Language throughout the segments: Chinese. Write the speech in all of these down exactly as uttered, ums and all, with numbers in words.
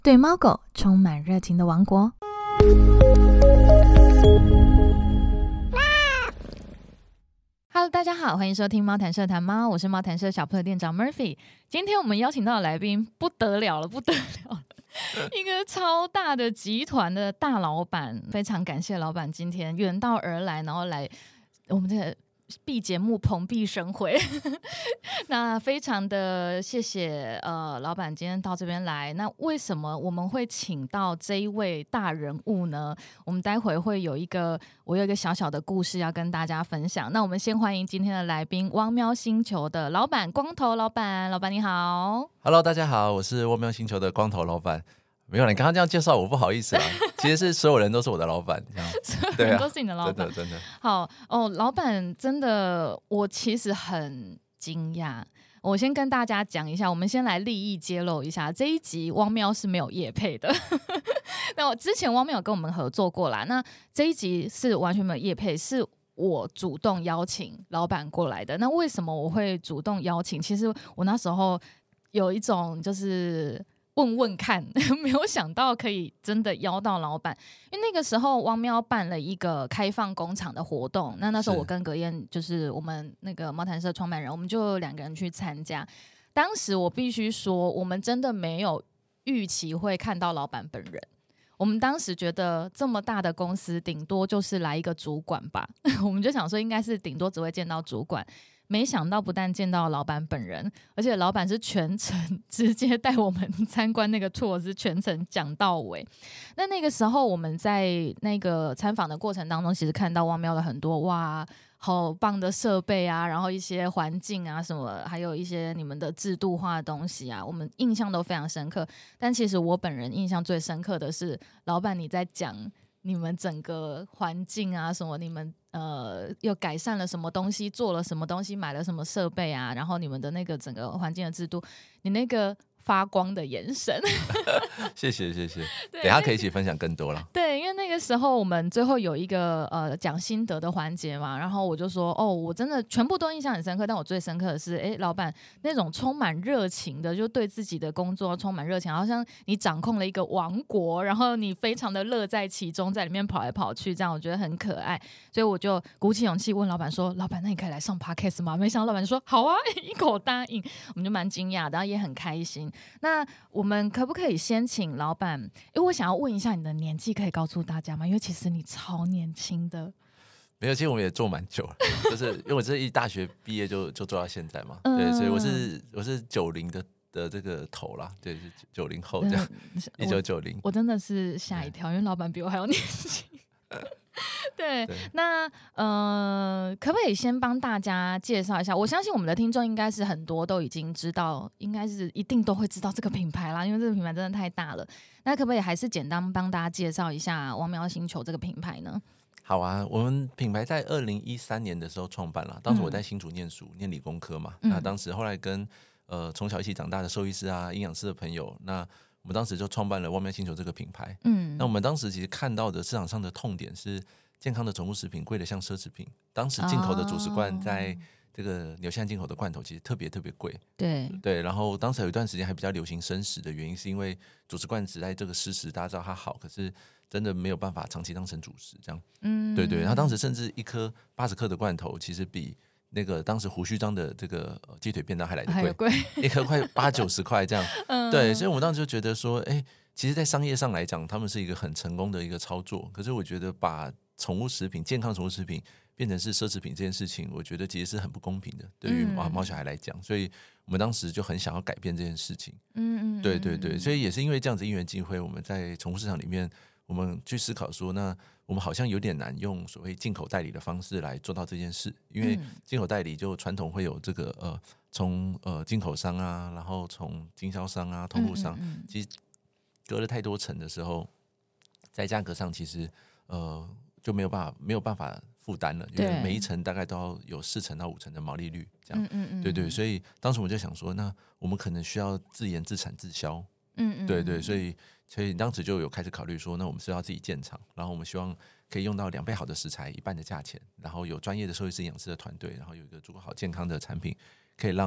对猫狗充满热情的王国。Hello， 大家好，欢迎收听猫谈社谈猫，我是猫谈社小铺的店长 Murphy。今天我们邀请到的来宾不得了了，不得了了一个超大的集团的大老板，非常感谢老板今天远道而来，然后来我们的B 节目蓬荜生辉那非常的谢谢呃老板今天到这边来。那为什么我们会请到这一位大人物呢？我们待会会有一个我有一个小小的故事要跟大家分享。那我们先欢迎今天的来宾，汪喵星球的老板光头老板。老板你好。 Hello， 大家好，我是汪喵星球的光头老板。没有，你刚刚这样介绍我不好意思啊。其实是所有人都是我的老板，这样所有人都是你的老板， 对啊、真的真的。 好哦，老板真的，我其实很惊讶。我先跟大家讲一下，我们先来利益揭露一下，这一集汪喵是没有业配的。那我之前汪喵有跟我们合作过啦，那这一集是完全没有业配，是我主动邀请老板过来的。那为什么我会主动邀请？其实我那时候有一种就是问问看，没有想到可以真的邀到老板。因为那个时候汪喵办了一个开放工厂的活动，那那时候我跟葛燕就是我们那个猫谈社创办人，我们就两个人去参加。当时我必须说，我们真的没有预期会看到老板本人。我们当时觉得这么大的公司顶多就是来一个主管吧我们就想说应该是顶多只会见到主管，没想到不但见到老板本人，而且老板是全程直接带我们参观那个 tour， 是全程讲到尾。那那个时候我们在那个参访的过程当中，其实看到汪喵了很多哇好棒的设备啊，然后一些环境啊什么，还有一些你们的制度化的东西啊，我们印象都非常深刻。但其实我本人印象最深刻的是老板你在讲你们整个环境啊什么，你们呃又改善了什么东西，做了什么东西，买了什么设备啊，然后你们的那个整个环境的制度，你那个发光的眼神谢谢谢谢，等一下可以一起分享更多了。 对，因为那个时候我们最后有一个呃讲心得的环节嘛，然后我就说哦，我真的全部都印象很深刻，但我最深刻的是哎，老板那种充满热情的，就对自己的工作充满热情，好像你掌控了一个王国，然后你非常的乐在其中，在里面跑来跑去，这样我觉得很可爱。所以我就鼓起勇气问老板说，老板那你可以来上 podcast 吗？没想到老板就说好啊，一口答应。我们就蛮惊讶的，然后也很开心。那我们可不可以先请老板，因为我想要问一下你的年纪，可以告诉大家吗？因为其实你超年轻的。 没有，其实我们也做蛮久了，就是因为我这一大学毕业就就做到现在嘛， 嗯、 对，所以我是我是九零的的这个头啦，对，是九零后这样，一九九零。 我真的是吓一跳，因为老板比我还要年轻。对，那呃，可不可以先帮大家介绍一下？我相信我们的听众应该是很多都已经知道，应该是一定都会知道这个品牌啦，因为这个品牌真的太大了。那可不可以还是简单帮大家介绍一下汪喵星球这个品牌呢？ 好啊，我们品牌在二零一三年的时候创办了，当时我在新竹念书，嗯、念理工科嘛。嗯、那当时后来跟呃从小一起长大的兽医师啊、营养师的朋友，那我们当时就创办了汪喵星球这个品牌。嗯，那我们当时其实看到的市场上的痛点是健康的宠物食品贵得像奢侈品。当时进口的主食罐在这个纽西兰进口的罐头其实特别特别贵。对对，然后当时有一段时间还比较流行生食的原因，是因为主食罐只在这个湿食，大家知道它好，可是真的没有办法长期当成主食这样。嗯，对对，然后当时甚至一颗八十克的罐头，其实比那个当时胡须章的这个鸡腿便当还来得贵，贵一颗快八九十块这样。嗯，对，所以我们当时就觉得说，哎，其实，在商业上来讲，他们是一个很成功的一个操作。可是，我觉得把宠物食品、健康宠物食品变成是奢侈品这件事情，我觉得其实是很不公平的，对于毛毛小孩来讲。所以我们当时就很想要改变这件事情。嗯嗯，对对对，所以也是因为这样子因缘际会，我们在宠物市场里面，我们去思考说，那我们好像有点难用所谓进口代理的方式来做到这件事，因为进口代理就传统会有这个呃，从呃进口商啊，然后从经销商啊、通路商，嗯嗯嗯其实隔了太多层的时候，在价格上其实呃就没有办法没有办法负担了，因为每一层大概都要有四成到五成的毛利率，这样，嗯嗯嗯对对，所以当时我们就想说，那我们可能需要自研自产自销，嗯嗯对对，所以所以当时就有开始考虑说，那我们是要自己建厂，然后我们希望可以用到两倍好的食材，一半的价钱，然后有专业的兽医师、营养师的团队，然后有一个足够好健康的产品，可以让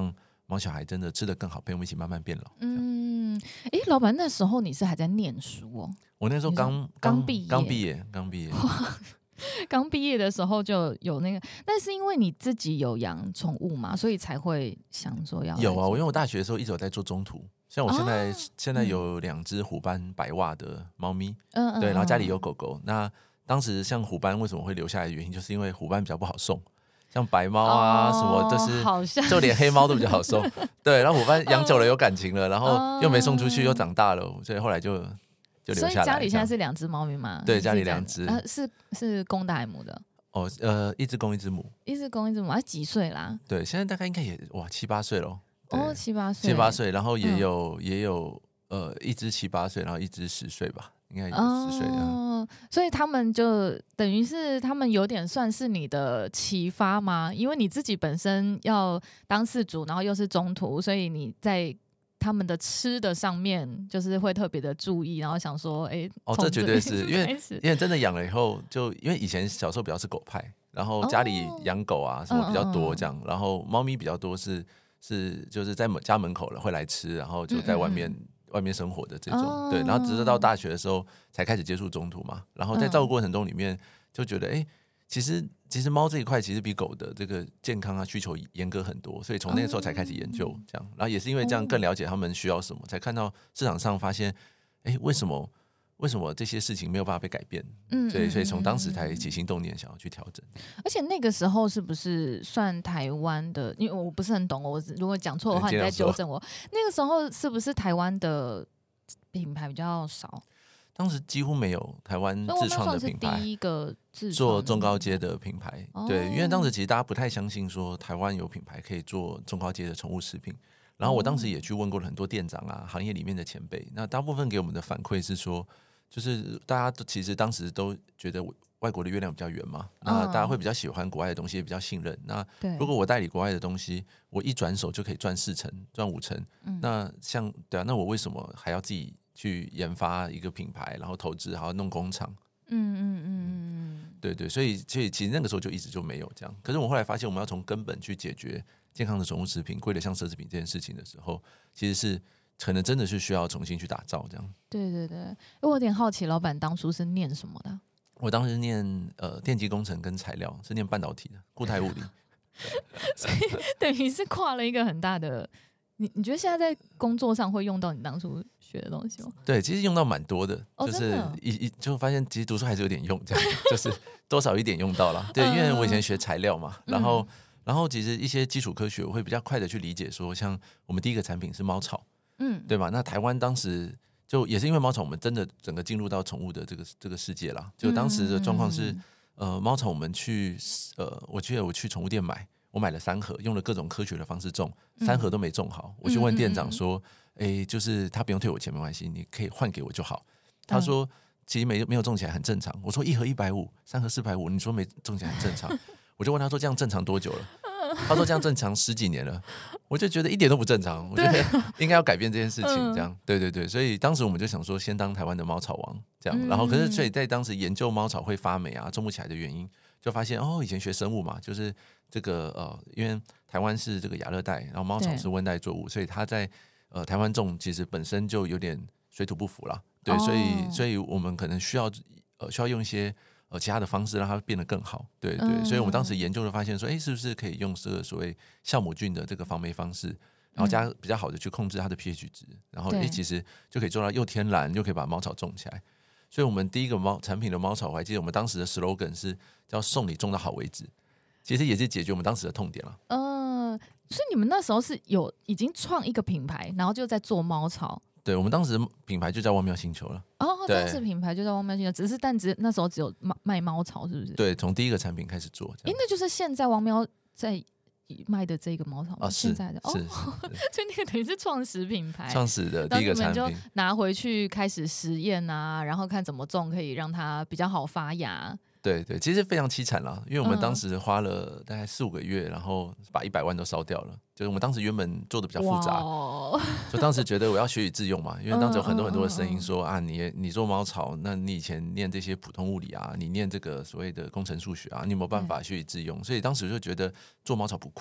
毛小孩真的吃得更好，陪我们一起慢慢变老。 嗯，哎，老板那时候你是还在念书哦？ 我那时候刚刚毕业， 刚毕业，刚毕业。 刚毕业的时候就有那个，但是因为你自己有养宠物嘛，所以才会想说要有啊。我因为我大学的时候一直有在做中途，像我现在、哦、现在有两只虎斑白袜的猫咪，嗯嗯，对，然后家里有狗狗。那当时像虎斑为什么会留下来的原因，就是因为虎斑比较不好送，像白猫啊、哦、什么，就是就连黑猫都比较好送。对，然后虎斑养久了有感情了，然后又没送出去，又长大了，所以后来就。就留下来。 所以家里现在是两只猫咪吗？ 对，家里两只、 呃，是是公的还是母的？ 哦，呃，一只公一只母， 一只公一只母，它、啊、几岁啦？ 对，现在大概应该也哇七八岁了。 哦，七八岁， 七八岁，然后也有、嗯、也有呃一只七八岁，然后一只十岁吧，应该有十岁的。哦， 所以他们就等于是他们有点算是你的启发吗？因为你自己本身要当饲主，然后又是中途，所以你在。他们的吃的上面就是会特别的注意，然后想说，哎、欸， 哦，这绝对是因为因为真的养了以后，就因为以前小时候比较是狗派，然后家里养狗啊什么比较多这样，哦、然后猫咪比较多是是就是在家门口了会来吃，然后就在外面、嗯、外面生活的这种，哦、对，然后直到到大学的时候才开始接触中途嘛，然后在照顾过程中里面就觉得，哎、欸。其实，其实猫这一块其实比狗的这个健康啊需求严格很多，所以从那个时候才开始研究这样，然后也是因为这样更了解他们需要什么，才看到市场上发现，哎，为什么为什么这些事情没有办法被改变？嗯，所以所以从当时才起心动念想要去调整。 而且那个时候是不是算台湾的？因为我不是很懂，我如果讲错的话，你再纠正我。那个时候是不是台湾的品牌比较少？ 当时几乎没有台湾自创的品牌， 第一个自做中高阶的品牌，哦、对，因为当时其实大家不太相信说台湾有品牌可以做中高阶的宠物食品。然后我当时也去问过了很多店长啊，行业里面的前辈，那大部分给我们的反馈是说，就是大家都其实当时都觉得外国的月亮比较圆嘛，那大家会比较喜欢国外的东西，也比较信任。那如果我代理国外的东西，我一转手就可以赚四成、赚五成，嗯、那像对啊，那我为什么还要自己去研发一个品牌，然后投资，还要弄工厂？嗯嗯嗯嗯，对对，所以所以其实那个时候就一直就没有这样。可是我后来发现，我们要从根本去解决健康的宠物食品贵得像奢侈品这件事情的时候，其实是可能真的是需要重新去打造这样。 对对对，我有点好奇，老板当初是念什么的？ 我当时念呃电机工程跟材料，是念半导体的固态物理， 所以等于是跨了一个很大的。你你觉得现在在工作上会用到你当初学的东西吗？ 对，其实用到蛮多的，哦、就是一一就发现其实读书还是有点用，这样就是多少一点用到了。对，因为我以前学材料嘛，然后、嗯、然后其实一些基础科学我会比较快的去理解说，像我们第一个产品是猫草，嗯，对吧？那台湾当时就也是因为猫草，我们真的整个进入到宠物的这个这个世界啦。就当时的状况是，嗯、呃，猫草我们去呃，我记得我去宠物店买。我买了三盒，用了各种科学的方式种，三盒都没种好。嗯、我去问店长说：“哎、欸，就是他不用退我钱，没关系，你可以换给我就好。”他说：“其实没没有种起来很正常。”我说：“一盒一百五，三盒四百五，你说没种起来很正常？”我就问他说：“这样正常多久了？”他说：“这样正常十几年了。”我就觉得一点都不正常，我觉得应该要改变这件事情。这样，对对对，所以当时我们就想说，先当台湾的猫草王，这样。然后，可是所以在当时研究猫草会发霉啊，种不起来的原因。就发现哦，以前学生物嘛，就是这个呃，因为台湾是这个亚热带，然后猫草是温带作物，所以它在呃台湾种其实本身就有点水土不服啦。对，哦、所以所以我们可能需要呃需要用一些呃其他的方式让它变得更好。对对，嗯、所以我们当时研究的发现说，哎，是不是可以用这个所谓酵母菌的这个防霉方式，然后加比较好的去控制它的 pH 值，然后哎其实就可以做到又天然又可以把猫草种起来。所以我们第一个猫产品的猫草，我还记得我们当时的 slogan 是叫送你种到好为止，其实也是解决我们当时的痛点了。 嗯、呃，所以你们那时候是有已经创一个品牌，然后就在做猫草。 对，我们当时品牌就叫汪喵星球了。 哦，当时品牌就叫汪喵星球，只是但只那时候只有卖猫草，是不是？ 对，从第一个产品开始做。 哎，那就是现在汪喵在卖的这个猫草， 哦， 现在的哦， 所以那个等于是创始品牌， 创始的第一个产品， 然后你们就拿回去开始实验啊，然后看怎么种可以让它比较好发芽。 对对，其实非常凄惨啦，因为我们当时花了大概四五个月，然后把一百万都烧掉了。就是我们当时原本做的比较复杂，就当时觉得我要学以致用嘛，因为当时有很多很多的声音说啊，你你做猫草，那你以前念这些普通物理啊，你念这个所谓的工程数学啊，你有没有办法学以致用？所以当时就觉得做猫草不酷。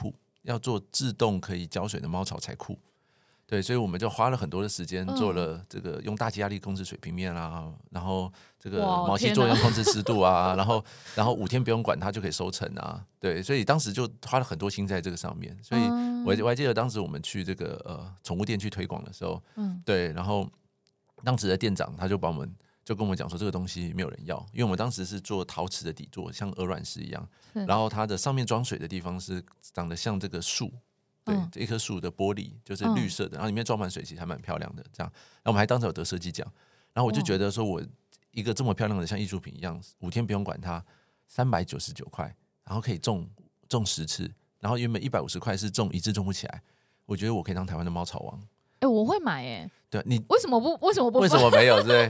要做自动可以浇水的猫草材库。对，所以我们就花了很多的时间做了这个用大气压力控制水平面啊，然后这个毛细作用控制湿度啊，然后然后五天不用管它就可以收成啊。对，所以当时就花了很多心在这个上面。所以我我还记得当时我们去这个呃宠物店去推广的时候，嗯，对，然后当时的店长他就把我们就跟我们讲说这个东西没有人要，因为我们当时是做陶瓷的底座，像鹅卵石一样，然后它的上面装水的地方是长得像这个树。对，嗯、一棵树的玻璃就是绿色的，然后里面装满水，其实还蛮漂亮的。这样，然后我们还当时有得设计奖，然后我就觉得说，我一个这么漂亮的像艺术品一样，五天不用管它，三百九十九块，然后可以种种十次，然后原本一百五十块是种一次种不起来，我觉得我可以当台湾的猫草王。 哎、欸，我会买哎、欸。 对，你为什么不？为什么不？ 为什么没有？对。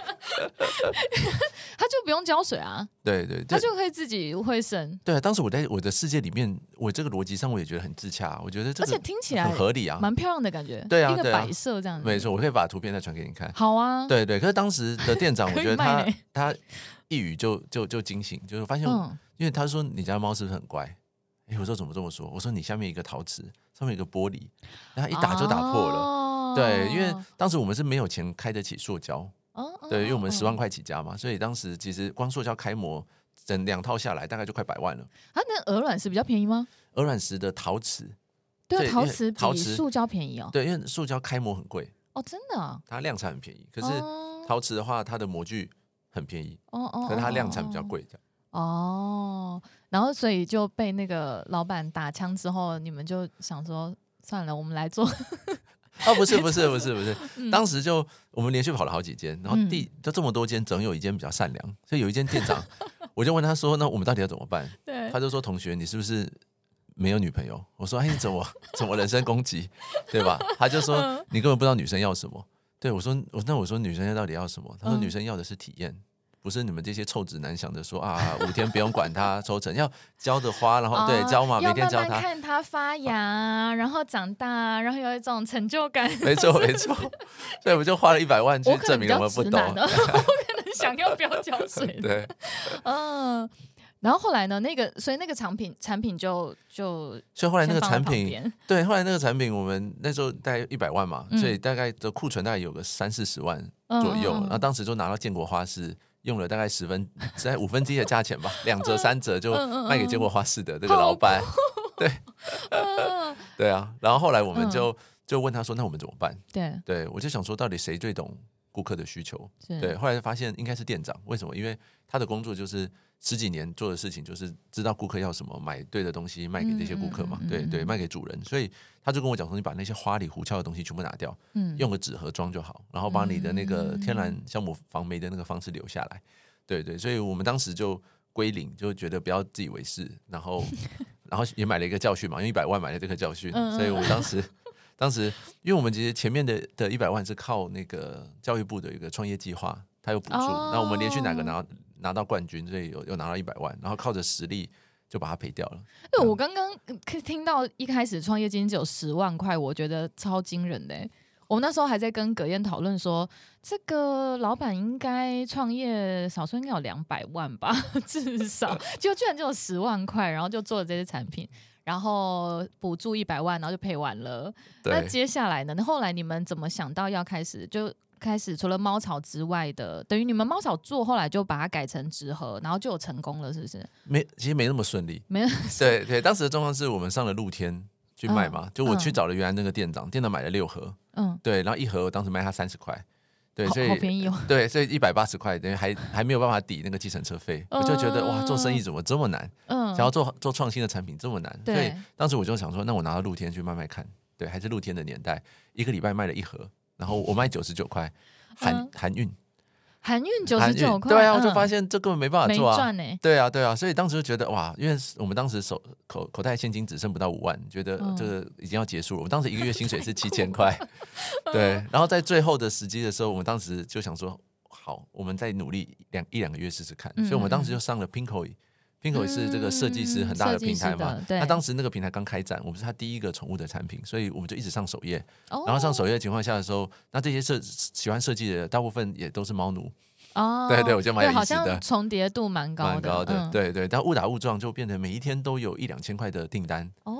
他就不用浇水啊， 对对， 他就可以自己会生。 对啊，当时我在我的世界里面，我这个逻辑上我也觉得很自洽，我觉得这个而且听起来很合理啊， 蛮漂亮的感觉。 对啊， 一个摆设这样子。 没错，我可以把图片再传给你看。 好啊， 对对，可是当时的店长，我觉得他他一语就就就惊醒，就是发现，嗯、因为他说你家猫是不是很乖？哎，我说怎么这么说？我说你下面一个陶瓷，上面一个玻璃，然后一打就打破了。哦、对，因为当时我们是没有钱开得起塑胶。哦，对，因为我们十万块起家嘛，所以当时其实光塑胶开模整两套下来，大概就快百万了。 啊，那鹅卵石比较便宜吗？ 鹅卵石的陶瓷， 对啊，陶瓷比塑胶便宜哦。 对，因为塑胶开模很贵哦，真的、啊， 它量产很便宜。可是陶瓷的话，它的模具很便宜，哦哦，可是它量产比较贵，这样。 哦，然后所以就被那个老板打枪之后，你们就想说，算了，我们来做。 哦，不是不是不是不是，嗯、当时就我们连续跑了好几间，然后第就这么多间，总有一间比较善良，所以有一间店长，我就问他说：“那我们到底要怎么办？”对，他就说：“同学，你是不是没有女朋友？”我说：“哎，你怎么怎么人身攻击，对吧？”他就说：“你根本不知道女生要什么。”对我说：“我那我说女生到底要什么？”他说：“女生要的是体验。”不是你们这些臭直男想着说啊，五天不用管它收成，要浇着花，然后、哦、对浇嘛，每天浇它， 要慢慢看它发芽，哦、然后长大，然后有一种成就感。 没错没错，所以我们就花了一百万去证明我们不懂。 我可能想要不要浇水。 对， 嗯。然后后来呢？那个，所以那个产品产品就就， 所以后来那个产品，对，后来那个产品，我们那时候大概一百万嘛，嗯、所以大概的库存大概有个三四十万左右。嗯嗯嗯然后当时就拿到建国花市，用了大概十分，在五分之一的价钱吧，两折三折就卖给建国花市的这个老板。对，对啊。然后后来我们就就问他说：“那我们怎么办？”对，对我就想说，到底谁最懂顾客的需求？对，后来发现应该是店长。为什么？因为他的工作就是十几年做的事情，就是知道顾客要什么，买对的东西卖给这些顾客嘛。嗯嗯嗯嗯对对，卖给主人。所以他就跟我讲说：“你把那些花里胡俏的东西全部拿掉，嗯、用个纸盒装就好，然后把你的那个天然酵母防霉的那个方式留下来。”对对，所以我们当时就归零，就觉得不要自以为是，然后然后也买了一个教训嘛，用一百万买了这个教训，嗯嗯所以我们当时。当时，因为我们其实前面的的一百万是靠那个教育部的一个创业计划，它有补助，那、哦、我们连续哪个拿拿到冠军，所以有有拿到一百万，然后靠着实力就把它赔掉了。 因为我刚刚听到一开始创业金只有十万块，我觉得超惊人的。我们那时候还在跟葛燕讨论说，这个老板应该创业少说应该有两百万吧，至少，结果居然只有十万块，然后就做了这些产品。然后补助一百万，然后就赔完了。那接下来呢？那后来你们怎么想到要开始就开始除了猫草之外的，等于你们猫草做，后来就把它改成纸盒，然后就有成功了，是不是？ 没，其实没那么顺利。 没， 对对，当时的状况是我们上了露天去卖嘛，嗯、就我去找了原来那个店长，嗯、店长买了六盒，嗯，对，然后一盒我当时卖他三十块。对，所以好便宜哦。 对，所以一百八十块，等于还还没有办法抵那个计程车费，嗯、我就觉得哇，做生意怎么这么难？嗯，想要做做创新的产品这么难，所以当时我就想说，那我拿到露天去卖卖看。对，还是露天的年代，一个礼拜卖了一盒，然后我卖九十九块，含、嗯、含运。 含运九十九块， 对啊，我就发现这根本没办法做啊， 没赚欸、 对啊，对啊，所以当时就觉得哇，因为我们当时手口口袋现金只剩不到五万，觉得这个已经要结束了。我们当时一个月薪水是七千块，对，然后在最后的时机的时候，我们当时就想说，好，我们再努力两一两个月试试看，嗯、所以我们当时就上了 Pinkoi。Pinkoi 是这个设计师很大的平台嘛，那、嗯、当时那个平台刚开展，我们是他第一个宠物的产品，所以我们就一直上首页。哦、然后上首页的情况下的时候，那这些设喜欢设计的大部分也都是猫奴。哦，对对，我觉得蛮有意思的， 好像重叠度蛮高的， 蛮高的，嗯、对对。但误打误撞就变成每一天都有一两千块的订单。哦。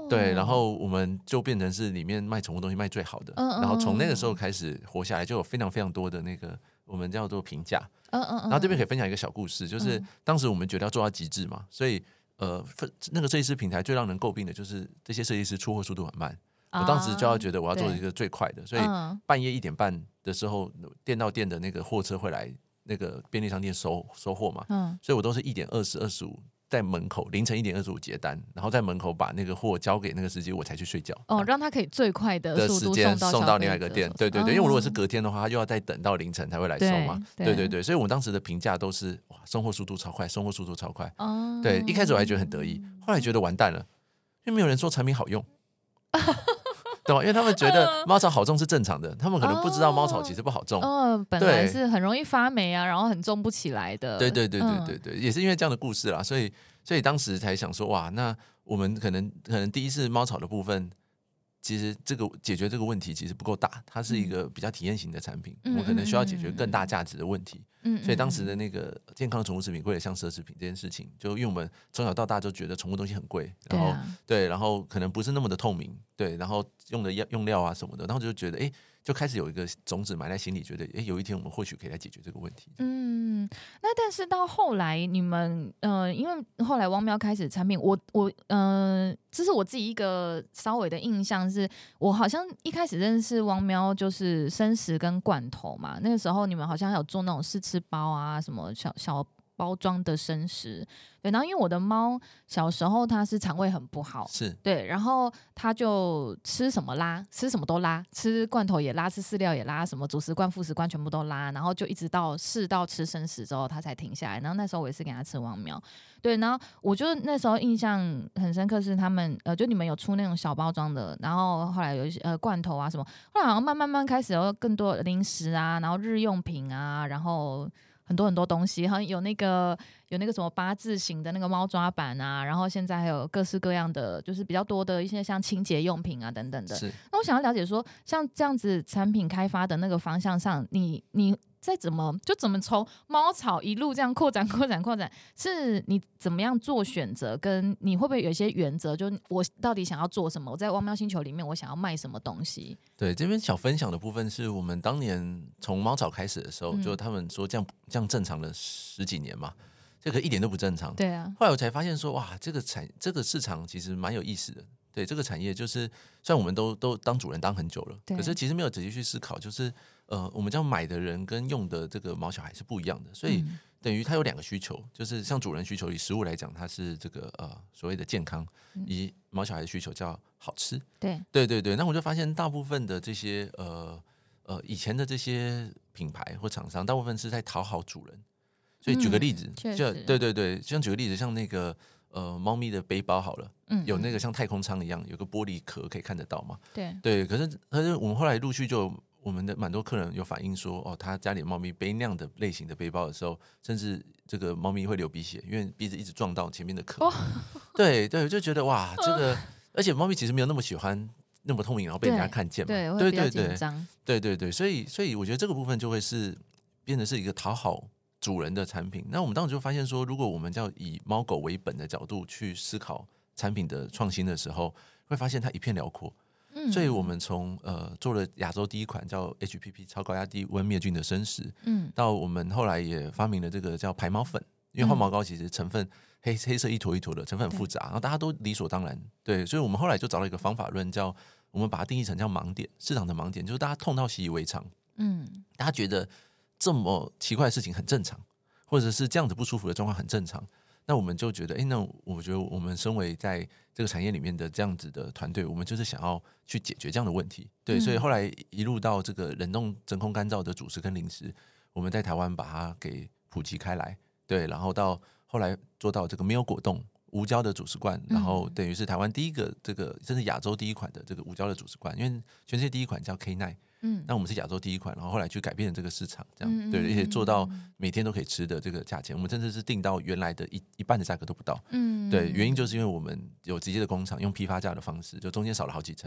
对，然后我们就变成是里面卖宠物东西卖最好的， 嗯嗯然后从那个时候开始活下来，就有非常非常多的那个我们叫做评价。 嗯嗯嗯， 然后这边可以分享一个小故事，就是当时我们觉得要做到极致嘛，所以呃，那个设计师平台最让人诟病的就是这些设计师出货速度很慢。我当时就要觉得我要做一个最快的，所以半夜一点半的时候，店到店的那个货车会来那个便利商店收收货嘛，嗯，所以我都是一点二十、二十五在门口，凌晨一点二十五结单，然后在门口把那个货交给那个司机，我才去睡觉。 哦，让他可以最快的的时间送到另外一个店，对对对， 嗯、 因为我如果是隔天的话，他又要再等到凌晨才会来收嘛，对 对, 对对，所以我们当时的评价都是哇，送货速度超快，送货速度超快。哦，对，一开始我还觉得很得意，后来觉得完蛋了，因为没有人说产品好用。对吧？因为他们觉得猫草好种是正常的，他们可能不知道猫草其实不好种。 哦，呃、本来是很容易发霉啊，然后很种不起来的。 对对对对对对，嗯、也是因为这样的故事啦，所以所以当时才想说，哇，那我们可能可能第一次猫草的部分，其实这个解决这个问题其实不够大，它是一个比较体验型的产品，嗯、我们可能需要解决更大价值的问题。嗯，所以当时的那个健康宠物食品贵得像奢侈品这件事情，就因为我们从小到大就觉得宠物东西很贵，然后 对,、啊、对，然后可能不是那么的透明，对，然后用的用料啊什么的，然后就觉得哎，就开始有一个种子埋在心里，觉得哎，有一天我们或许可以来解决这个问题。 嗯，那但是到后来你们呃，因为后来汪喵开始产品，我我呃，这是我自己一个稍微的印象是，我好像一开始认识汪喵就是生食跟罐头嘛，那个时候你们好像还有做那种试吃包啊，什么小小包装的生食，对，然后因为我的猫小时候它是肠胃很不好， 是对，然后它就吃什么拉，吃什么都拉，吃罐头也拉，吃饲料也拉，什么主食罐、副食罐全部都拉，然后就一直到试到吃生食之后，它才停下来。然后那时候我也是给它吃汪喵，对，然后我就那时候印象很深刻是他们呃，就你们有出那种小包装的，然后后来有一些呃罐头啊什么，后来好像慢慢慢开始有更多零食啊，然后日用品啊，然后很多很多东西，好像有那个有那个什么八字形的那个猫抓板啊，然后现在还有各式各样的，就是比较多的一些像清洁用品啊等等的。那我想要了解说，像这样子产品开发的那个方向上，你你再怎么就怎么从猫草一路这样扩展扩展扩展，是你怎么样做选择？跟你会不会有一些原则？就我到底想要做什么？我在汪喵星球里面，我想要卖什么东西？ 对，这边小分享的部分是我们当年从猫草开始的时候，嗯、就他们说这样这样正常了十几年嘛，这个一点都不正常。 对啊， 后来我才发现说，哇，这个产这个市场其实蛮有意思的。对，这个产业就是虽然我们都都当主人当很久了，可是其实没有仔细去思考，就是呃，我们叫买的人跟用的这个毛小孩是不一样的，所以等于它有两个需求，就是像主人需求以食物来讲，它是这个呃所谓的健康，以毛小孩的需求叫好吃。 对对对对，那我就发现大部分的这些呃呃以前的这些品牌或厂商，大部分是在讨好主人。所以举个例子， 嗯、 就对对对，像举个例子，像那个呃猫咪的背包好了，嗯，有那个像太空舱一样，有个玻璃壳可以看得到嘛？ 对对，可是可是我们后来陆续就我们的蛮多客人有反映说，哦，他家里的猫咪背那样的类型的背包的时候，甚至这个猫咪会流鼻血，因为鼻子一直撞到前面的壳。哦、对对，就觉得哇，这个而且猫咪其实没有那么喜欢那么透明，然后被人家看见嘛， 对对对对对对对，所以所以我觉得这个部分就会是变成是一个讨好主人的产品。那我们当时就发现说，如果我们要以猫狗为本的角度去思考产品的创新的时候，会发现它一片辽阔。嗯、所以我们从呃做了亚洲第一款叫 H P P 超高压低温灭菌的生食，嗯，到我们后来也发明了这个叫排毛粉，因为换毛膏其实成分黑黑色一坨一坨的，成分很复杂，然后大家都理所当然，对，所以我们后来就找到一个方法论，叫我们把它定义成叫盲点，市场的盲点，就是大家痛到习以为常，嗯，大家觉得这么奇怪的事情很正常，或者是这样子不舒服的状况很正常，那我们就觉得，哎，那我觉得我们身为在这个产业里面的这样子的团队，我们就是想要去解决这样的问题，对，嗯、所以后来一路到这个冷冻真空干燥的主食跟零食，我们在台湾把它给普及开来，对，然后到后来做到这个没有果冻无胶的主食罐，然后等于是台湾第一个这个，甚至亚洲第一款的这个无胶的主食罐，因为全世界第一款叫 K 奈。嗯，那我们是亚洲第一款，然后后来去改变了这个市场，这样、嗯、对，而且做到每天都可以吃的这个价钱，我们甚至是定到原来的一一半的价格都不到。嗯，对，原因就是因为我们有直接的工厂，用批发价的方式，就中间少了好几层，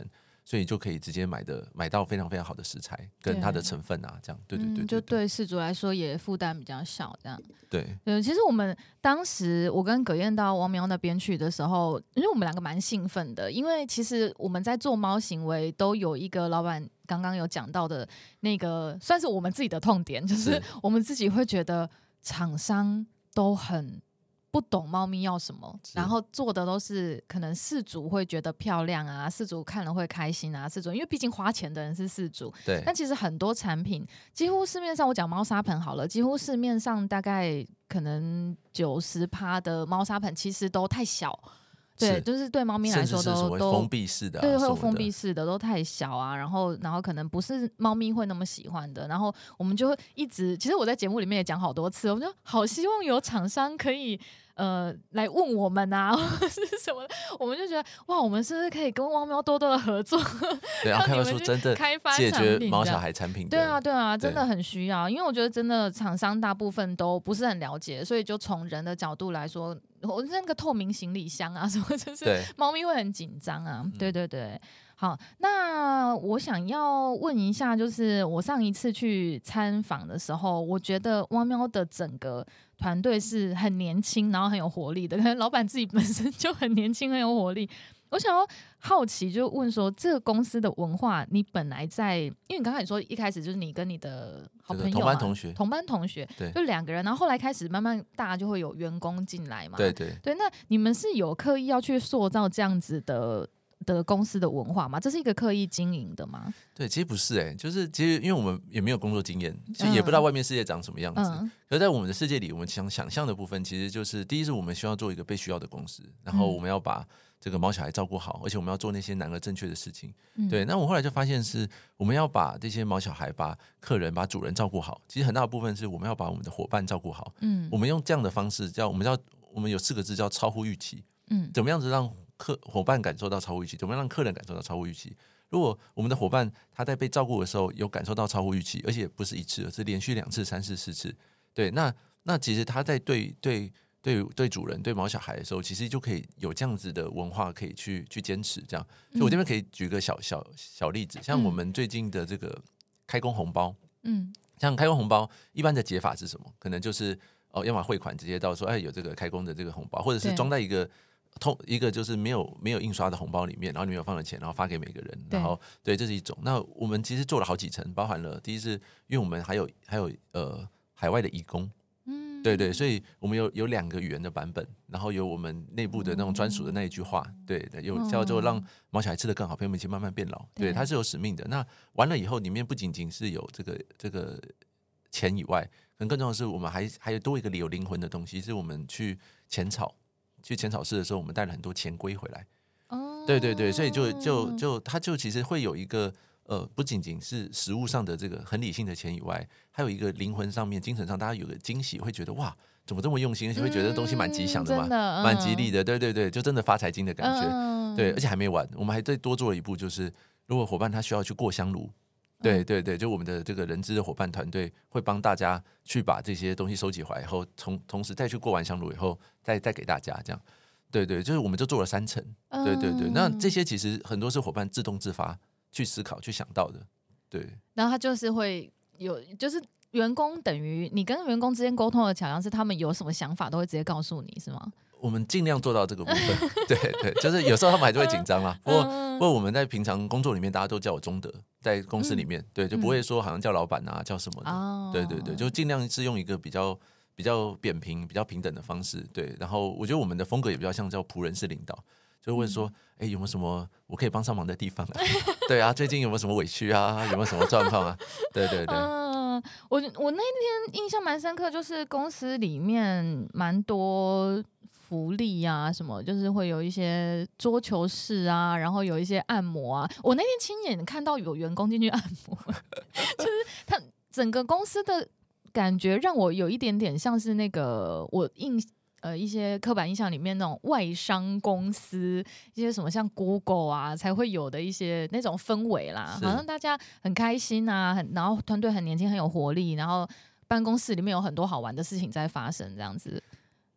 所以就可以直接买的买到非常非常好的食材跟它的成分啊，这样对对 对, 对, 对、嗯、 就对饲主来说也负担比较小，这样对对。其实我们当时我跟葛燕到汪喵那边去的时候，因为我们两个蛮兴奋的，因为其实我们在做猫行为都有一个老板刚刚有讲到的那个，算是我们自己的痛点，就是我们自己会觉得厂商都很不懂猫咪要什么，然后做的都是可能饲主会觉得漂亮啊，饲主看了会开心啊，饲主因为毕竟花钱的人是饲主， 对。 但其实很多产品，几乎市面上我讲猫砂盆好了，几乎市面上大概可能九十趴的猫砂盆其实都太小。对，就是对猫咪来说都都封闭式的、啊， 对，会有封闭式的都太小啊，然后然后可能不是猫咪会那么喜欢的，然后我们就会一直，其实我在节目里面也讲好多次，我们就好希望有厂商可以呃来问我们啊，或是什么，我们就觉得哇，我们是不是可以跟汪喵多多的合作， 对，然后开发出真的解决猫小孩产品的， 对啊对啊，真的很需要，因为我觉得真的厂商大部分都不是很了解，所以就从人的角度来说。我那个透明行李箱啊，什么就是猫咪会很紧张啊，对对对。好，那我想要问一下，就是我上一次去参访的时候，我觉得汪喵的整个团队是很年轻，然后很有活力的，可能老板自己本身就很年轻，很有活力。我想要好奇，就问说，这个公司的文化，你本来在，因为你刚才说一开始就是你跟你的好朋友、啊、 同班同学， 同班同学， 对， 就两个人，然后后来开始慢慢大家就会有员工进来嘛， 对对对。那你们是有刻意要去塑造这样子的的公司的文化吗？这是一个刻意经营的吗？ 对，其实不是哎、欸，就是其实因为我们也没有工作经验，其实也不知道外面世界长什么样子。嗯、可是在我们的世界里，我们想想象的部分，其实就是第一是我们需要做一个被需要的公司，然后我们要把这个毛小孩照顾好，而且我们要做那些男儿正确的事情。嗯、对，那我后来就发现是我们要把这些毛小孩、把客人、把主人照顾好。其实很大的部分是我们要把我们的伙伴照顾好。嗯，我们用这样的方式叫我们叫我们有四个字叫超乎预期。嗯，怎么样子让客伙伴感受到超乎预期？怎么样让客人感受到超乎预期？如果我们的伙伴他在被照顾的时候有感受到超乎预期，而且不是一次，而是连续两次、三次、四次，对，那那其实他在对对对对主人、对毛小孩的时候，其实就可以有这样子的文化可以去去坚持这样。所以我这边可以举个小小小例子，像我们最近的这个开工红包，嗯，像开工红包一般的解法是什么？可能就是哦，要么汇款直接到说，哎，有这个开工的这个红包，或者是装在一个。通一个就是没有没有印刷的红包里面，然后里面有放了钱，然后发给每个人，然后对，这是一种。那我们其实做了好几层，包含了第一是因为我们还有还有呃海外的移工，嗯，对对，所以我们有有两个语言的版本，然后有我们内部的那种专属的那一句话，对，有叫做让毛小孩吃得更好，陪我们一起慢慢变老，对，它是有使命的。那完了以后，里面不仅仅是有这个这个钱以外，可能更重要的是我们还还有多一个有灵魂的东西，是我们去浅草。去浅草寺的时候，我们带了很多钱龟回来。哦，对对对，所以就就就它就其实会有一个呃，不仅仅是实物上的这个很理性的钱以外，还有一个灵魂上面、精神上，大家有个惊喜，会觉得哇，怎么这么用心，而且会觉得东西蛮吉祥的嘛，蛮、嗯、吉利的。对对对，就真的发财金的感觉。嗯、对，而且还没完，我们还再多做了一步，就是如果伙伴他需要去过香炉。对对对，就我们的这个人资的伙伴团队会帮大家去把这些东西收集回来以后，同同时再去过完香炉以后，再再给大家这样。对对，就是我们就做了三层。嗯、对对对，那这些其实很多是伙伴自动自发去思考、去想到的。对， 然后他就是会有，就是员工等于你跟员工之间沟通的桥梁是他们有什么想法都会直接告诉你，是吗？ 我们尽量做到这个部分。对对，就是有时候他们还是会紧张啦。不过不过我们在平常工作里面，大家都叫我中德，在公司里面，嗯、对，就不会说好像叫老板啊，叫什么的。哦、对对对，就尽量是用一个比较比较扁平、比较平等的方式。对，然后我觉得我们的风格也比较像叫仆人式领导，就问说，哎、嗯，有没有什么我可以帮上忙的地方啊？对啊，最近有没有什么委屈啊？有没有什么状况啊？对对对。 嗯，我我那天印象蛮深刻，就是公司里面蛮多。福利啊，什么就是会有一些桌球室啊，然后有一些按摩啊。我那天亲眼看到有员工进去按摩，就是他整个公司的感觉让我有一点点像是那个我印呃一些刻板印象里面那种外商公司，一些什么像 Google 啊才会有的一些那种氛围啦，好像大家很开心啊，很然后团队很年轻很有活力，然后办公室里面有很多好玩的事情在发生这样子。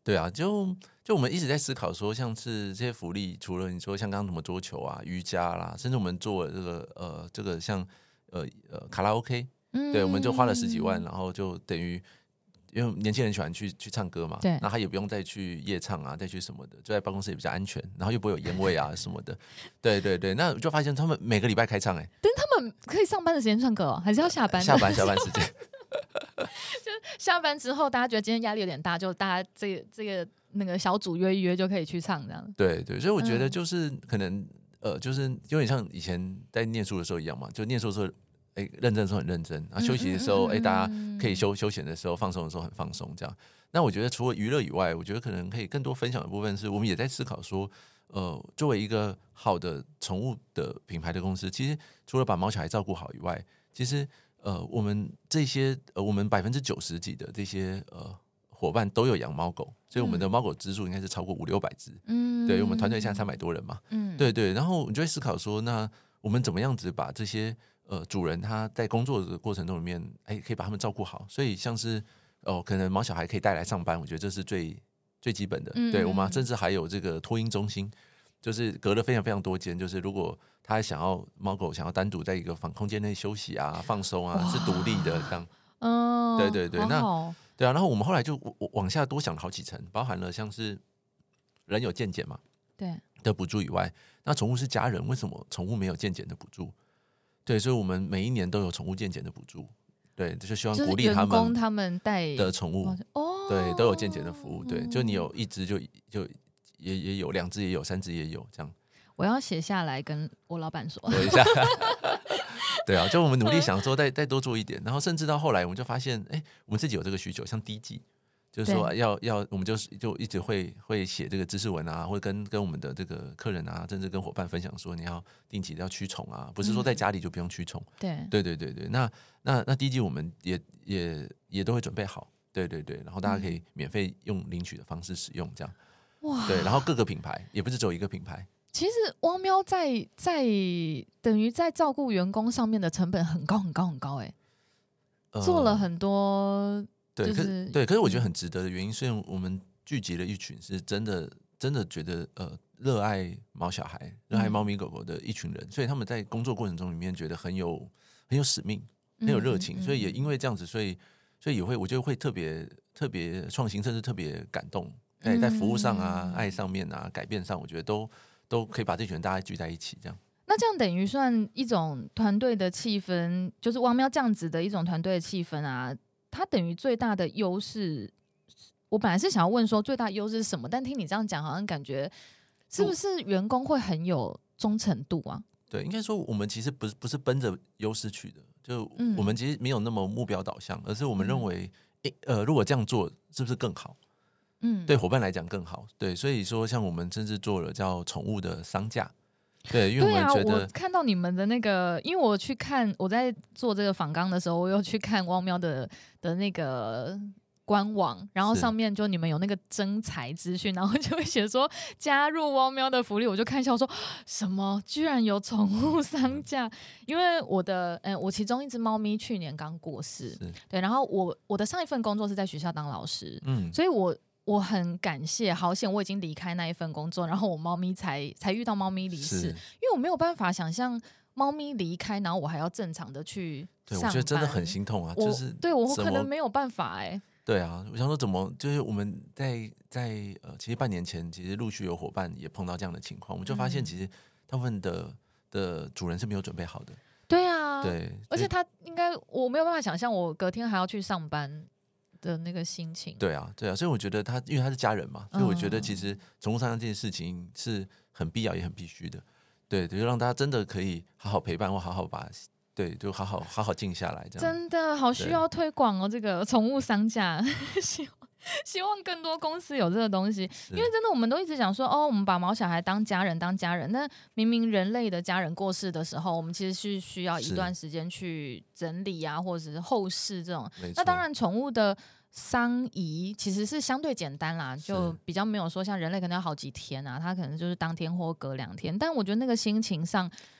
对啊，就就我们一直在思考说，像是这些福利，除了你说像刚刚什么桌球啊、瑜伽啦，甚至我们做这个呃这个像呃呃卡拉 OK， 嗯， 对，我们就花了十几万，然后就等于因为年轻人喜欢去去唱歌嘛， 对， 那他也不用再去夜唱啊，再去什么的，就在办公室也比较安全，然后又不会有烟味啊什么的，对对对，那就发现他们每个礼拜开唱哎、欸， 但是他们可以上班的时间唱歌哦，还是要下班？ 下班下班时间。 就下班之后，大家觉得今天压力有点大，就大家这个这个那个小组约一约就可以去唱这样。 对对，所以我觉得就是可能、嗯、呃，就是有点像以前在念书的时候一样嘛，就念书的时候，哎，认真的时候很认真，然后休息的时候，哎、嗯嗯嗯，大家可以休休闲的时候、放松的时候很放松这样。那我觉得除了娱乐以外，我觉得可能可以更多分享的部分是我们也在思考说，呃，作为一个好的宠物的品牌的公司，其实除了把毛小孩照顾好以外，其实。呃，我们这些呃，我们百分之九十几的这些呃伙伴都有养猫狗，所以我们的猫狗只数应该是超过五六百只。嗯，对，我们团队现在三百多人嘛。嗯，对对。然后你就会思考说，那我们怎么样子把这些呃主人他在工作的过程中里面，哎，可以把他们照顾好。所以像是哦、呃，可能毛小孩可以带来上班，我觉得这是最最基本的。嗯、对，我们甚至还有这个托婴中心。就是隔了非常非常多间，就是如果他想要猫狗想要单独在一个房空间内休息啊、放松啊，是独立的这样。嗯，对对对， 好好那对啊，然后我们后来就往下多想了好几层，包含了像是人有健检嘛， 对的补助以外，那宠物是家人，为什么宠物没有健检的补助？对，所以我们每一年都有宠物健检的补助。对，就希望鼓励他们他们带的宠物， 哦， 对，都有健检的服务。对，就你有一只就就。也, 也有两只也有三只也有这样， 我要写下来跟我老板说。 等一下，对啊，就我们努力想说再再多做一点，然后甚至到后来我们就发现，哎，我们自己有这个需求，像第一季就是说要要，我们就就一直会会写这个知识文啊，或者跟跟我们的这个客人啊，甚至跟伙伴分享说，你要定期的要驱虫啊，不是说在家里就不用驱虫。 嗯、 对对对对对，那那那第一季我们也也也都会准备好，对对对，然后大家可以免费用领取的方式使用这样。哇，对，然后各个品牌也不是只有一个品牌。 其实汪喵在在等于在照顾员工上面的成本很高很高很高哎、欸呃，做了很多、就是， 对，可是对，可是我觉得很值得的原因，是因为我们聚集了一群是真的真的觉得呃热爱毛小孩、热爱猫咪狗狗的一群人、嗯，所以他们在工作过程中里面觉得很有很有使命，很有热情、嗯嗯嗯，所以也因为这样子，所以所以也会我觉得会特别特别创新，甚至特别感动。在在服务上啊、嗯、爱上面啊、改变上，我觉得都都可以把这群人大家聚在一起，这样。 那这样等于算一种团队的气氛，就是汪喵这样子的一种团队的气氛啊。它等于最大的优势，我本来是想要问说最大优势是什么，但听你这样讲，好像感觉是不是员工会很有忠诚度啊？ 对，应该说我们其实不是不是奔着优势去的，就我们其实没有那么目标导向，而是我们认为，嗯、呃，如果这样做是不是更好？嗯，对伙伴来讲更好，对，所以说像我们甚至做了叫宠物的丧假，对，因为我们觉得， 对啊，我看到你们的那个，因为我去看我在做这个访纲的时候，我有去看汪喵的的那个官网，然后上面就你们有那个征才资讯，然后就会写说加入汪喵的福利，我就看一下，我说什么居然有宠物丧假？因为我的嗯，我其中一只猫咪去年刚过世，对，然后我我的上一份工作是在学校当老师，嗯，所以我。我很感谢，好险我已经离开那一份工作，然后我猫咪才才遇到猫咪离世，因为我没有办法想象猫咪离开，然后我还要正常的去上班。 对，我觉得真的很心痛啊，就是对我可能没有办法哎、欸。 对啊，我想说怎么就是我们在在呃，其实半年前其实陆续有伙伴也碰到这样的情况，我们就发现其实大部分的的主人是没有准备好的。 对啊， 对， 而且他应该我没有办法想象，我隔天还要去上班。的那个心情， 对啊，对啊，所以我觉得他，因为他是家人嘛，所以我觉得其实宠物丧葬这件事情是很必要也很必须的，对，就让大家真的可以好好陪伴或好好把，对，就好好好好静下来，这样真的好需要推广哦，这个宠物丧假，希望希望更多公司有这个东西，因为真的我们都一直讲说，哦，我们把毛小孩当家人当家人，但明明人类的家人过世的时候，我们其实是需要一段时间去整理啊，或者是后事这种，那当然宠物的丧仪其实是相对简单啦，就比较没有说像人类可能要好几天啊，它可能就是当天或隔两天。但我觉得那个心情上，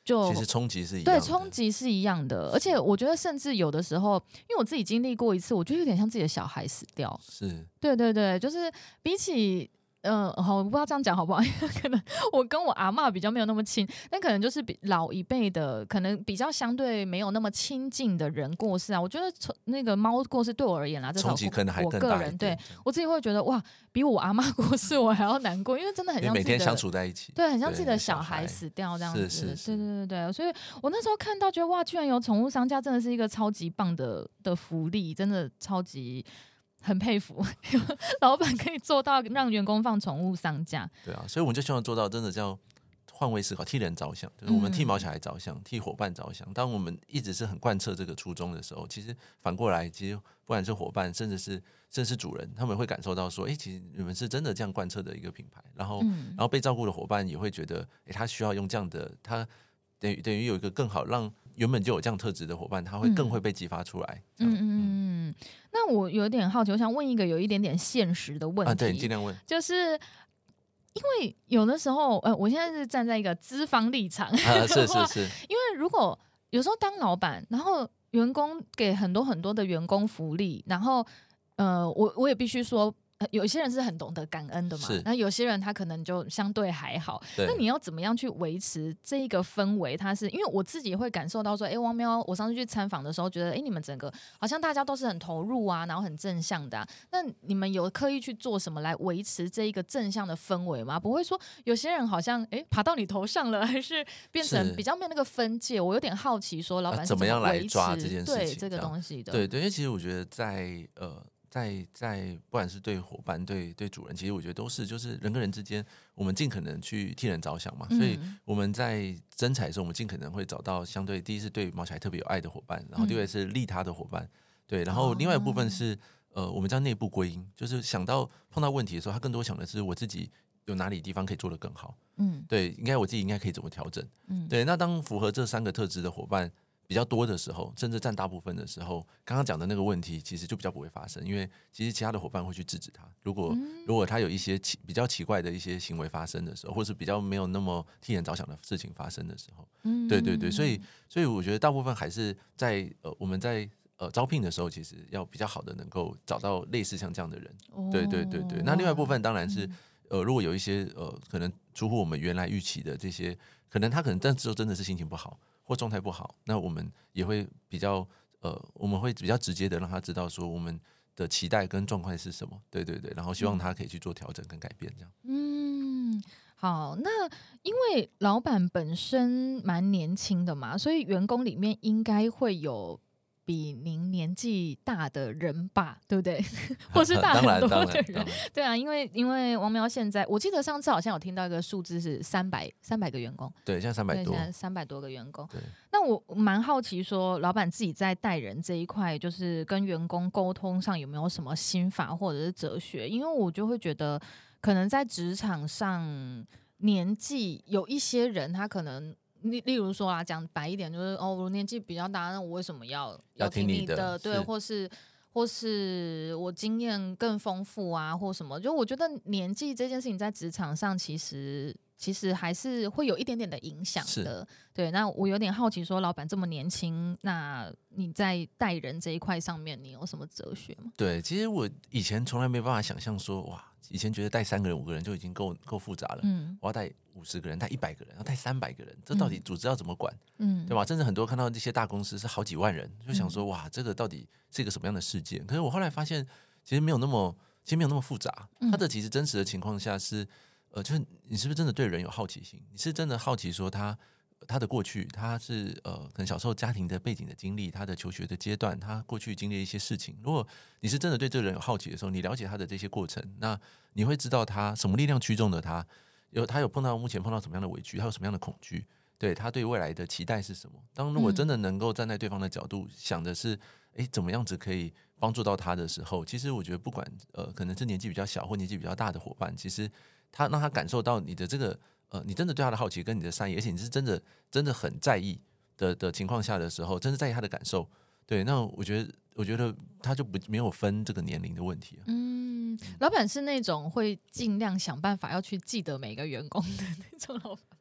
就其实冲击是一样对的， 冲击是一样的，而且我觉得甚至有的时候，因为我自己经历过一次，我觉得有点像自己的小孩死掉。 是， 对对对，就是比起。嗯、呃，好，我不知道这样讲好不好，因为可能我跟我阿嬷比较没有那么亲，但可能就是比老一辈的，可能比较相对没有那么亲近的人过世啊。我觉得那个猫过世对我而言啦， 冲击可能还更大一点。 对我自己会觉得哇，比我阿嬷过世我还要难过，因为真的很像自己的每天相处在一起， 对，很像自己的小孩死掉这样子。 是是是， 对对对对，所以我那时候看到觉得哇，居然有宠物丧假，真的是一个超级棒的的福利，真的超级。很佩服老板可以做到让员工放宠物丧假。 对啊，所以我们就希望做到真的叫换位思考，替人着想，就是我们替毛小孩着想，嗯、替伙伴着想。当我们一直是很贯彻这个初衷的时候，其实反过来，其实不管是伙伴，甚至是甚至是主人，他们会感受到说，哎、欸，其实你们是真的这样贯彻的一个品牌。然后，嗯、然后被照顾的伙伴也会觉得，哎、欸，他需要用这样的，他等于等于有一个更好让。原本就有这样特质的伙伴，他会更会被激发出来。嗯嗯嗯，那我有点好奇，我想问一个有一点点现实的问题，啊、 对，尽量问， 就是因为有的时候，呃，我现在是站在一个资方立场， 啊、是是是， 因为如果有时候当老板，然后员工给很多很多的员工福利，然后呃，我我也必须说。有些人是很懂得感恩的嘛，那有些人他可能就相对还好。那你要怎么样去维持这一个氛围？它是因为我自己会感受到说，哎，汪喵，我上次去参访的时候，觉得哎，你们整个好像大家都是很投入啊，然后很正向的、啊。那你们有刻意去做什么来维持这一个正向的氛围吗？不会说有些人好像哎爬到你头上了，还是变成比较没有那个分界？我有点好奇，说老板是怎么样来抓这件事情？ 对这个东西的， 对对，因为其实我觉得在呃。在在不管是对伙伴对对主人，其实我觉得都是就是人跟人之间，我们尽可能去替人着想嘛。嗯、所以我们在征才的时候，我们尽可能会找到相对第一是对毛小孩特别有爱的伙伴，然后第二是利他的伙伴，对，然后另外一部分是、哦、呃我们叫内部归因，就是想到碰到问题的时候，他更多想的是我自己有哪里地方可以做得更好，嗯，对，应该我自己应该可以怎么调整，嗯，对，那当符合这三个特质的伙伴。比较多的时候，甚至占大部分的时候，刚刚讲的那个问题其实就比较不会发生，因为其实其他的伙伴会去制止他。如果、嗯、如果他有一些奇比较奇怪的一些行为发生的时候，或是比较没有那么替人着想的事情发生的时候，嗯、对对对，所以所以我觉得大部分还是在呃我们在呃招聘的时候，其实要比较好的能够找到类似像这样的人。哦、对对对对，那另外一部分当然是、嗯、呃如果有一些呃可能出乎我们原来预期的这些，可能他可能这时候真的是心情不好。或状态不好，那我们也会比较呃，我们会比较直接的让他知道说我们的期待跟状况是什么，对对对，然后希望他可以去做调整跟改变，这样。 嗯，好，那因为老板本身蛮年轻的嘛，所以员工里面应该会有比您年纪大的人吧，对不对？或是大很多的人，对啊，因为因为汪喵现在，我记得上次好像有听到一个数字是三百三百个员工， 对，现在三百多， 现在三百多个员工。那我蛮好奇说，老板自己在带人这一块，就是跟员工沟通上有没有什么心法或者是哲学？因为我就会觉得，可能在职场上，年纪有一些人，他可能。例例如说啊，讲白一点，就是哦，我年纪比较大，那我为什么要要听你的？ 你的对，是或是或是我经验更丰富啊，或什么？就我觉得年纪这件事情在职场上，其实其实还是会有一点点的影响的。对，那我有点好奇，说老板这么年轻，那你在带人这一块上面，你有什么哲学吗？ 对，其实我以前从来没办法想象说，哇。以前觉得带三个人、五个人就已经够够复杂了，嗯，我要带五十个人、带一百个人、要带三百个人，这到底组织要怎么管？嗯，对吧？甚至很多看到这些大公司是好几万人，就想说、嗯、哇，这个到底是一个什么样的事件？可是我后来发现，其实没有那么，其实没有那么复杂。它的其实真实的情况下是，呃，就是你是不是真的对人有好奇心？你是真的好奇说他。他的过去，他是呃，可能小时候家庭的背景的经历，他的求学的阶段，他过去经历一些事情。如果你是真的对这个人有好奇的时候，你了解他的这些过程，那你会知道他什么力量驱动了他，有他有碰到目前碰到什么样的委屈，他有什么样的恐惧，对他对未来的期待是什么。当如果真的能够站在对方的角度想的是，哎，怎么样子可以帮助到他的时候，其实我觉得不管呃，可能是年纪比较小或年纪比较大的伙伴，其实他让他感受到你的这个。呃，你真的对他的好奇跟你的善意，而且你是真的真的很在意的的情况下的时候，真是在意他的感受。对，那我觉得，我觉得他就不没有分这个年龄的问题、啊。 嗯，老板是那种会尽量想办法要去记得每个员工的那种老板。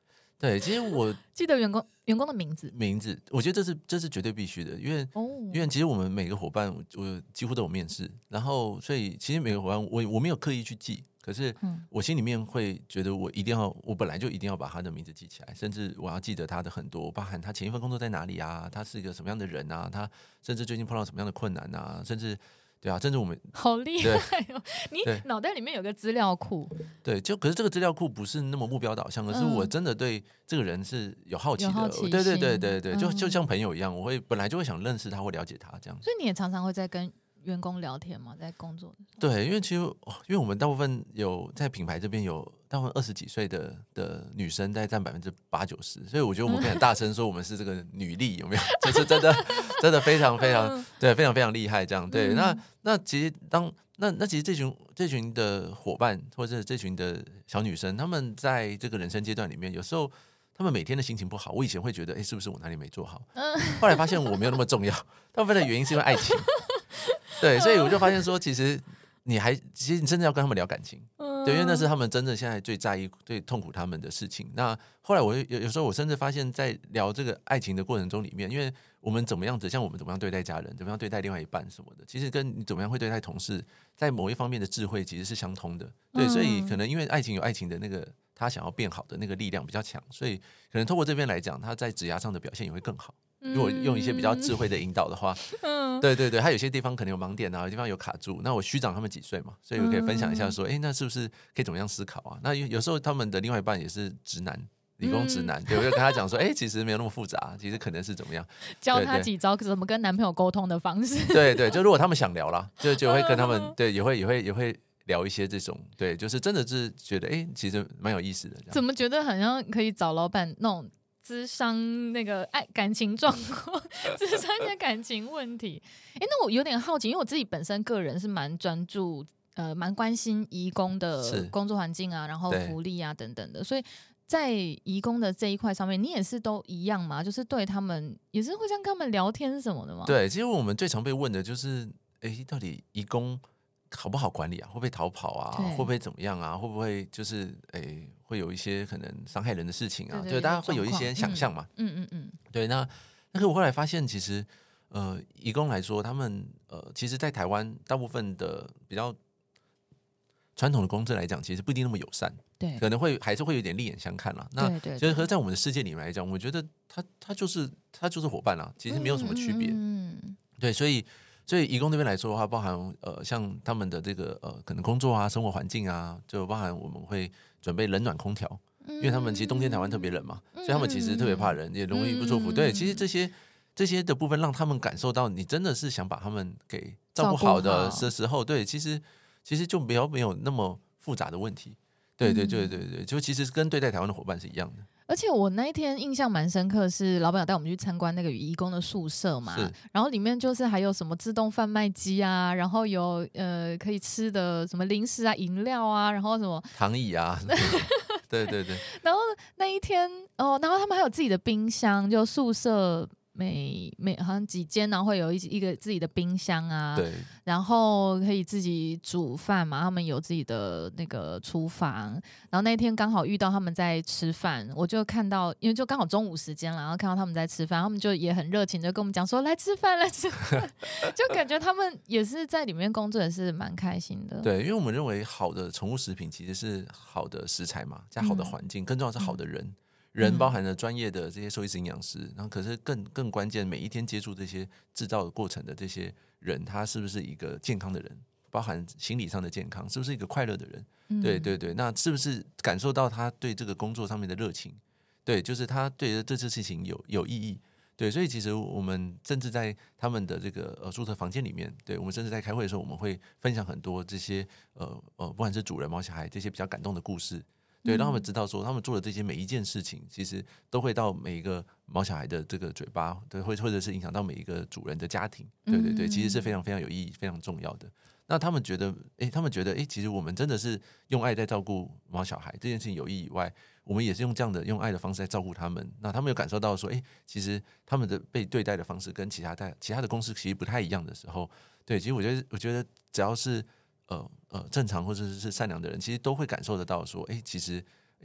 对，其实我记得员工员工的名字， 名字，我觉得这是这是绝对必须的，因为、哦、因为其实我们每个伙伴我几乎都有面试，然后所以其实每个伙伴我我没有刻意去记，可是我心里面会觉得我一定要，我本来就一定要把他的名字记起来，甚至我要记得他的很多，包含他前一份工作在哪里啊，他是一个什么样的人啊，他甚至最近碰到什么样的困难啊，甚至。对啊，甚至我们好厉害哦！你脑袋里面有个资料库， 对，就可是这个资料库不是那么目标导向，而是我真的对这个人是有好奇的， 好奇对对对对对，就就像朋友一样，我会本来就会想认识他或了解他这样。 所以你也常常会在跟员工聊天吗？在工作的时候？ 对，因为其实因为我们大部分有在品牌这边有大部分二十几岁的的女生，大概占百分之八九十，所以我觉得我们可以很大声说我们是这个女力，有没有？就是真的真的非常非常对，非常非常厉害这样。对，嗯、那那其实当那那其实这群这群的伙伴或者这群的小女生，她们在这个人生阶段里面，有时候她们每天的心情不好。我以前会觉得，哎，是不是我哪里没做好？嗯、后来发现我没有那么重要，大部分的原因是因为爱情。对，所以我就发现说，其实你还，其实你真的要跟他们聊感情，对，因为那是他们真正现在最在意、最痛苦他们的事情。那后来我有有时候我甚至发现，在聊这个爱情的过程中里面，因为我们怎么样子，像我们怎么样对待家人，怎么样对待另外一半什么的，其实跟你怎么样会对待同事，在某一方面的智慧其实是相通的。对，所以可能因为爱情有爱情的那个他想要变好的那个力量比较强，所以可能透过这边来讲，他在职涯上的表现也会更好。如果用一些比较智慧的引导的话，嗯、对对对，他有些地方可能有盲点啊，有些地方有卡住。那我虚长他们几岁嘛，所以我可以分享一下说，哎、嗯，那是不是可以怎么样思考啊？那有时候他们的另外一半也是直男，理工直男，嗯、对，我就跟他讲说，哎，其实没有那么复杂，其实可能是怎么样， 教他几招怎么跟男朋友沟通的方式。 对对，就如果他们想聊啦，就就会跟他们，对，也会也会也会聊一些这种，对，就是真的是觉得，哎，其实蛮有意思的。 怎么觉得好像可以找老板那种？諮商那个爱感情状况，諮商一些感情问题。哎，那我有点好奇，因为我自己本身个人是蛮专注，呃，蛮关心移工的工作环境啊，然后福利啊等等的，所以在移工的这一块上面，你也是都一样吗？就是对他们也是会像跟他们聊天什么的吗？ 对，其实我们最常被问的就是，哎，到底移工好不好管理啊？会不会逃跑啊？会不会怎么样啊？会不会就是诶会有一些可能伤害人的事情啊？对，对，大家会有一些想象嘛。嗯嗯嗯。对，那那个我后来发现，其实呃，移工来说，他们呃，其实，在台湾大部分的比较传统的公司来讲，其实不一定那么友善。对，可能会还是会有点另眼相看啦。那其实在我们的世界里面来讲，我觉得他他就是他就是伙伴啦，其实没有什么区别。嗯, 嗯，对，所以。所以移工那边来说的话，包含呃像他们的这个呃可能工作啊、生活环境啊，就包含我们会准备冷暖空调，因为他们其实冬天台湾特别冷嘛，所以他们其实特别怕人，也容易不舒服。对，其实这些这些的部分让他们感受到你真的是想把他们给照顾好的时候，对，其实其实就没有没有那么复杂的问题。对对对对对，就其实跟对待台湾的伙伴是一样的。 而且我那一天印象蛮深刻，是老板有带我们去参观那个移工的宿舍嘛，然后里面就是还有什么自动贩卖机啊，然后有呃可以吃的什么零食啊、饮料啊，然后什么躺椅啊，对对对。 然后那一天哦，然后他们还有自己的冰箱，就宿舍。每每好像几间，然后会有一一个自己的冰箱啊，对，然后可以自己煮饭嘛，他们有自己的那个厨房。然后那天刚好遇到他们在吃饭，我就看到，因为就刚好中午时间了，然后看到他们在吃饭，他们就也很热情，就跟我们讲说来吃饭来吃饭，就感觉他们也是在里面工作，也是蛮开心的。 对，因为我们认为好的宠物食品其实是好的食材嘛，加好的环境，嗯、更重要是好的人。嗯人包含了专业的这些兽医师、营养师，然后可是更更关键，每一天接触这些制造的过程的这些人，他是不是一个健康的人？包含心理上的健康，是不是一个快乐的人？嗯、对对对，那是不是感受到他对这个工作上面的热情？对，就是他对这次事情有有意义。对，所以其实我们甚至在他们的这个呃宿舍房间里面，对我们甚至在开会的时候，我们会分享很多这些呃呃，不管是主人、毛小孩这些比较感动的故事。对，让他们知道说，他们做的这些每一件事情，其实都会到每一个毛小孩的这个嘴巴，对，或或者是影响到每一个主人的家庭，对对对，其实是非常非常有意义、非常重要的。那他们觉得，哎，他们觉得，哎，其实我们真的是用爱在照顾毛小孩这件事情有意义以外，我们也是用这样的用爱的方式在照顾他们。那他们有感受到说，哎，其实他们的被对待的方式跟其他在其他的公司其实不太一样的时候，对，其实我觉得，我觉得只要是呃呃正常或者是善良的人，其实都会感受得到说，哎，其实哎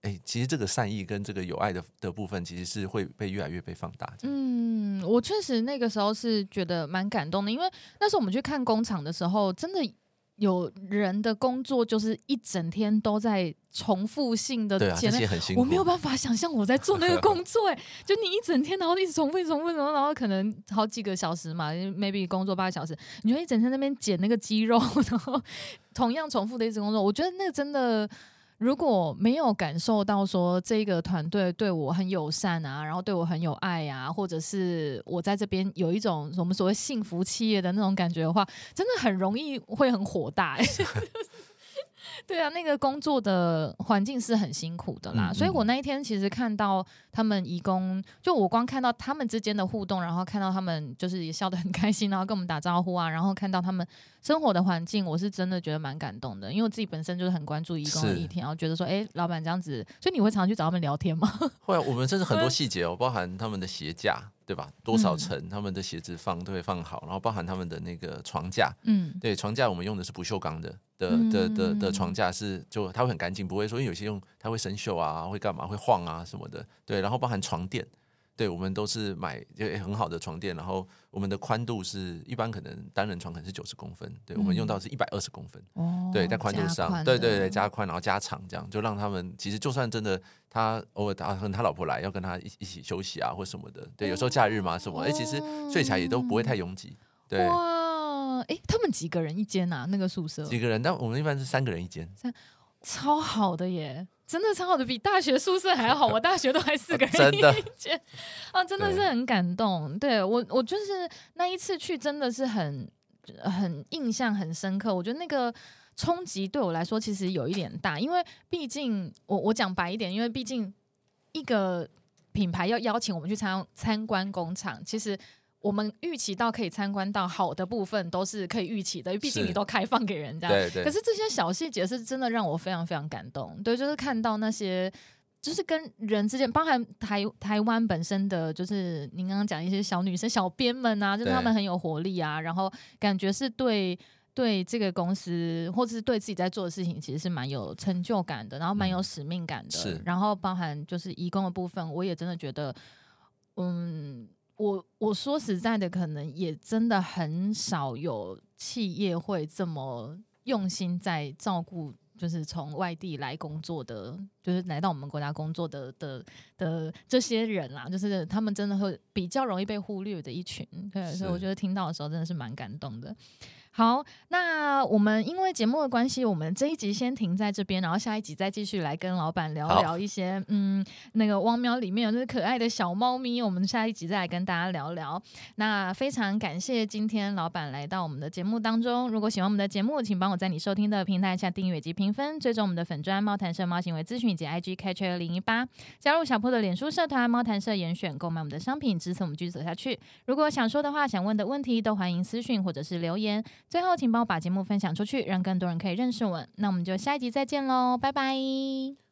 哎，其实这个善意跟这个有爱的的部分，其实是会被越来越被放大。 嗯，我确实那个时候是觉得蛮感动的，因为那时候我们去看工厂的时候，真的有人的工作就是一整天都在重复性的， 对啊，这些很辛苦， 我没有办法想象我在做那个工作，哎，就你一整天然后一直重复、重复、重复，然后可能好几个小时嘛 ，maybe 工作八个小时，你就一整天在那边剪那个肌肉，然后同样重复的一直工作，我觉得那个真的。如果没有感受到说这个团队对我很友善啊，然后对我很有爱啊，或者是我在这边有一种我们所谓幸福企业的那种感觉的话，真的很容易会很火大、欸。对啊，那个工作的环境是很辛苦的啦，嗯嗯，所以我那一天其实看到他们移工，就我光看到他们之间的互动，然后看到他们就是也笑得很开心，然后跟我们打招呼啊，然后看到他们生活的环境，我是真的觉得蛮感动的，因为我自己本身就是很关注移工的议题，然后觉得说，哎，老板这样子，所以你会常常去找他们聊天吗？ 会啊，我们真的很多细节哦，包含他们的鞋架。对吧？多少层、嗯、他们的鞋子放都会放好，然后包含他们的那个床架，嗯，对，床架我们用的是不锈钢的的的的的床架是就它会很干净，不会说因为有些用它会生锈啊，会干嘛会晃啊什么的，对，然后包含床垫。对，我们都是买很好的床垫，然后我们的宽度是一般可能单人床可能是九十公分，对、嗯、我们用到是一百二十公分，哦，对，在宽度上，对对对，加宽然后加长，这样就让他们其实就算真的他偶尔他和他老婆来要跟他一一起休息啊或什么的，对，有时候假日嘛什么，哎、哦，其实睡起来也都不会太拥挤，对。 哇，哎，他们几个人一间啊？那个宿舍几个人？但我们一般是三个人一间， 超好的耶。真的超好的，比大学宿舍还要好。我大学都还四个人一间，啊，真的是很感动。对，我，我就是那一次去，真的是很很印象很深刻。我觉得那个冲击对我来说其实有一点大，因为毕竟我我讲白一点，因为毕竟一个品牌要邀请我们去参参观工厂，其实。我们预期到可以参观到好的部分都是可以预期的，毕竟你都开放给人家。 对对。 可是这些小细节是真的让我非常非常感动。对，就是看到那些，就是跟人之间，包含台台湾本身的，就是您刚刚讲一些小女生、小编们啊，就是他们很有活力啊，然后感觉是对对这个公司或者是对自己在做的事情，其实是蛮有成就感的，然后蛮有使命感的。 嗯、 然后包含就是移工的部分，我也真的觉得，嗯。我我说实在的，可能也真的很少有企业会这么用心在照顾，就是从外地来工作的，就是来到我们国家工作的的的这些人啦，就是他们真的会比较容易被忽略的一群，对，所以我觉得听到的时候真的是蛮感动的。好，那我们因为节目的关系，我们这一集先停在这边，然后下一集再继续来跟老板聊聊一些嗯，那个汪喵里面有就是可爱的小猫咪，我们下一集再来跟大家聊聊。那非常感谢今天老板来到我们的节目当中，如果喜欢我们的节目，请帮我在你收听的平台下订阅及评分，追踪我们的粉专猫谈社猫行为咨询以及 I G Catcher 二零一八，加入小坡的脸书社团猫谈社严选，购买我们的商品，支持我们继续走下去。如果想说的话、想问的问题，都欢迎私讯或者是留言。最后，请帮我把节目分享出去，让更多人可以认识我们。那我们就下一集再见喽，拜拜。